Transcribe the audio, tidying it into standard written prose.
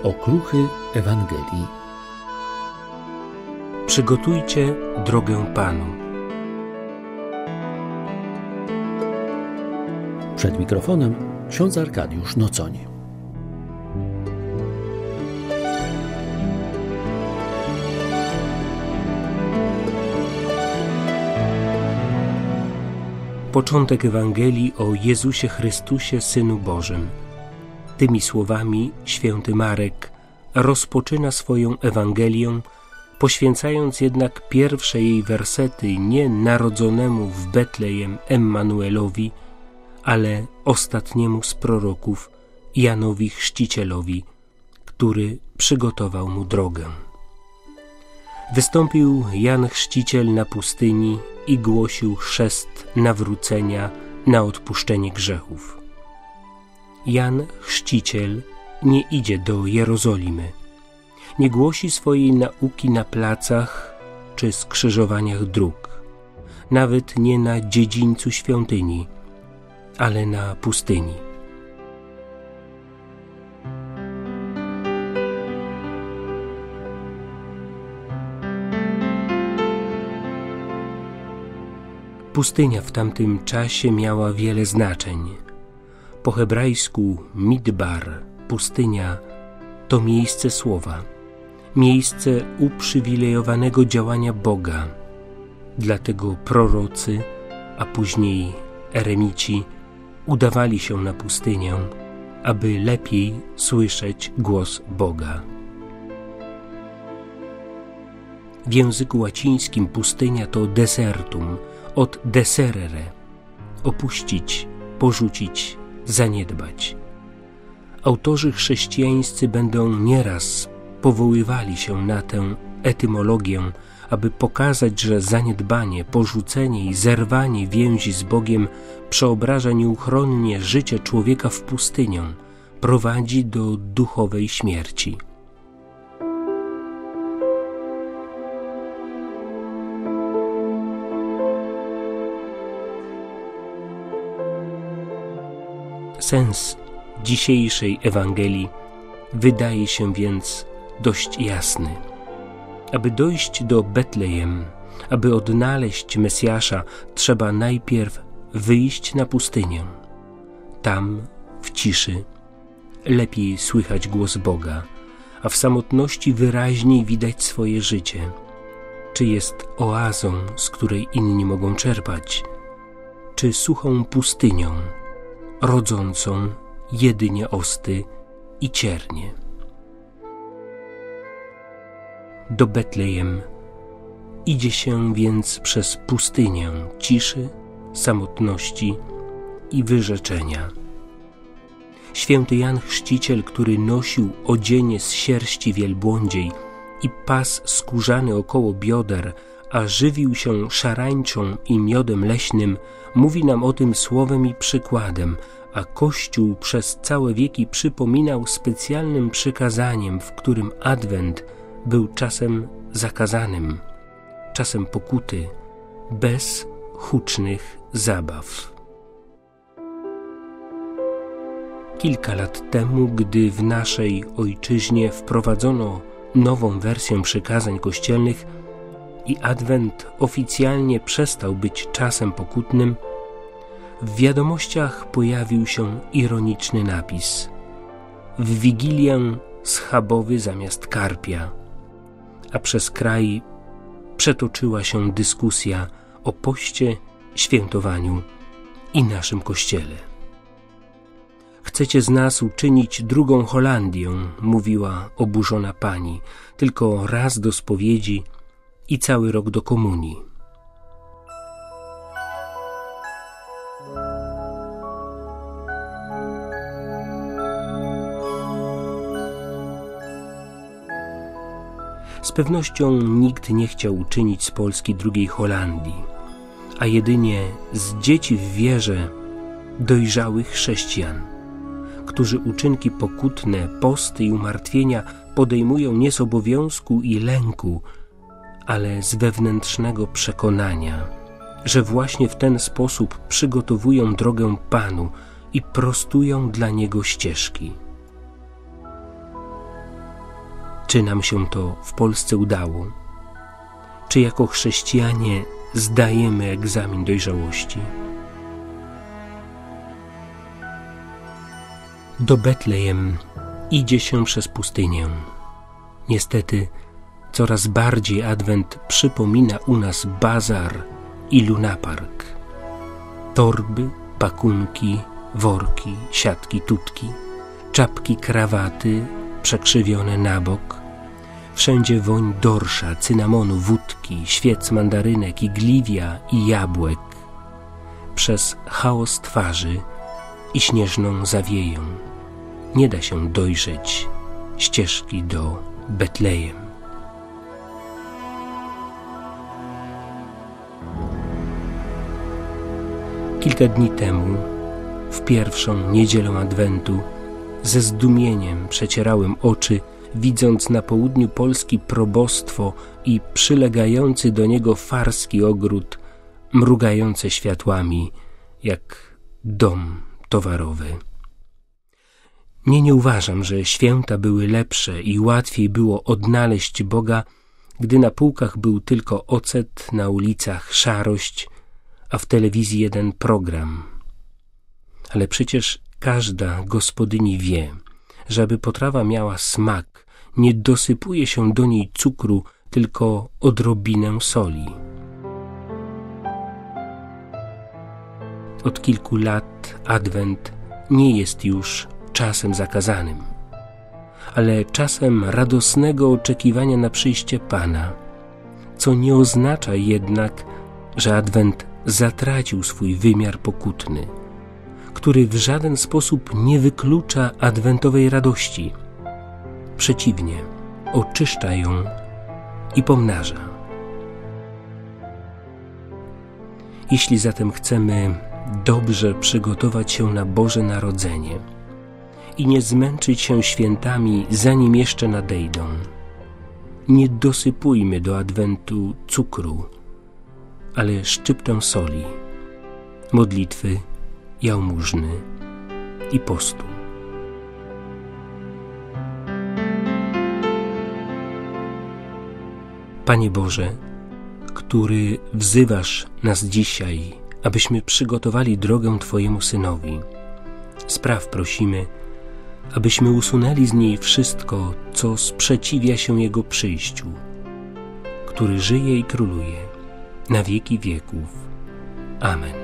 Okruchy Ewangelii. Przygotujcie drogę Panu. Przed mikrofonem ksiądz Arkadiusz Nocoń. Początek Ewangelii o Jezusie Chrystusie, Synu Bożym. Tymi słowami święty Marek rozpoczyna swoją Ewangelię, poświęcając jednak pierwsze jej wersety nie narodzonemu w Betlejem Emmanuelowi, ale ostatniemu z proroków, Janowi Chrzcicielowi, który przygotował mu drogę. Wystąpił Jan Chrzciciel na pustyni i głosił chrzest nawrócenia na odpuszczenie grzechów. Jan Chrzciciel nie idzie do Jerozolimy, nie głosi swojej nauki na placach czy skrzyżowaniach dróg, nawet nie na dziedzińcu świątyni, ale na pustyni. Pustynia w tamtym czasie miała wiele znaczeń. Po hebrajsku midbar, pustynia, to miejsce słowa, miejsce uprzywilejowanego działania Boga. Dlatego prorocy, a później eremici udawali się na pustynię, aby lepiej słyszeć głos Boga. W języku łacińskim pustynia to desertum, od deserere, opuścić, porzucić, zaniedbać. Autorzy chrześcijańscy będą nieraz powoływali się na tę etymologię, aby pokazać, że zaniedbanie, porzucenie i zerwanie więzi z Bogiem przeobraża nieuchronnie życie człowieka w pustynię, prowadzi do duchowej śmierci. Sens dzisiejszej Ewangelii wydaje się więc dość jasny. Aby dojść do Betlejem, aby odnaleźć Mesjasza, trzeba najpierw wyjść na pustynię. Tam, w ciszy, lepiej słychać głos Boga, a w samotności wyraźniej widać swoje życie. Czy jest oazą, z której inni mogą czerpać, czy suchą pustynią, rodzącą jedynie osty i ciernie. Do Betlejem idzie się więc przez pustynię ciszy, samotności i wyrzeczenia. Święty Jan Chrzciciel, który nosił odzienie z sierści wielbłądziej i pas skórzany około bioder, a żywił się szarańczą i miodem leśnym, mówi nam o tym słowem i przykładem, a Kościół przez całe wieki przypominał specjalnym przykazaniem, w którym Adwent był czasem zakazanym, czasem pokuty, bez hucznych zabaw. Kilka lat temu, gdy w naszej ojczyźnie wprowadzono nową wersję przykazań kościelnych i Adwent oficjalnie przestał być czasem pokutnym, w wiadomościach pojawił się ironiczny napis: w Wigilię schabowy zamiast karpia, a przez kraj przetoczyła się dyskusja o poście, świętowaniu i naszym Kościele. Chcecie z nas uczynić drugą Holandię, mówiła oburzona pani, tylko raz do spowiedzi i cały rok do komunii. Z pewnością nikt nie chciał uczynić z Polski drugiej Holandii, a jedynie z dzieci w wierze dojrzałych chrześcijan, którzy uczynki pokutne, posty i umartwienia podejmują nie z obowiązku i lęku, ale z wewnętrznego przekonania, że właśnie w ten sposób przygotowują drogę Panu i prostują dla Niego ścieżki. czy nam się to w Polsce udało? Czy jako chrześcijanie zdajemy egzamin dojrzałości? Do Betlejem idzie się przez pustynię. Niestety coraz bardziej Adwent przypomina u nas bazar i lunapark. Torby, pakunki, worki, siatki, tutki, czapki, krawaty przekrzywione na bok. Wszędzie woń dorsza, cynamonu, wódki, świec, mandarynek, igliwia i jabłek. Przez chaos twarzy i śnieżną zawieję nie da się dojrzeć ścieżki do Betlejem. Kilka dni temu, w pierwszą niedzielę Adwentu, ze zdumieniem przecierałem oczy, widząc na południu Polski probostwo i przylegający do niego farski ogród, mrugające światłami, jak dom towarowy. Nie uważam, że święta były lepsze i łatwiej było odnaleźć Boga, gdy na półkach był tylko ocet, na ulicach szarość, a w telewizji jeden program. Ale przecież każda gospodyni wie, że aby potrawa miała smak, nie dosypuje się do niej cukru, tylko odrobinę soli. Od kilku lat Adwent nie jest już czasem zakazanym, ale czasem radosnego oczekiwania na przyjście Pana, co nie oznacza jednak, że Adwent zatracił swój wymiar pokutny, który w żaden sposób nie wyklucza adwentowej radości. Przeciwnie, oczyszcza ją i pomnaża. Jeśli zatem chcemy dobrze przygotować się na Boże Narodzenie i nie zmęczyć się świętami, zanim jeszcze nadejdą, nie dosypujmy do Adwentu cukru, ale szczyptę soli, modlitwy, jałmużny i postu. Panie Boże, który wzywasz nas dzisiaj, abyśmy przygotowali drogę Twojemu Synowi, spraw, prosimy, abyśmy usunęli z niej wszystko, co sprzeciwia się Jego przyjściu, który żyje i króluje na wieki wieków. Amen.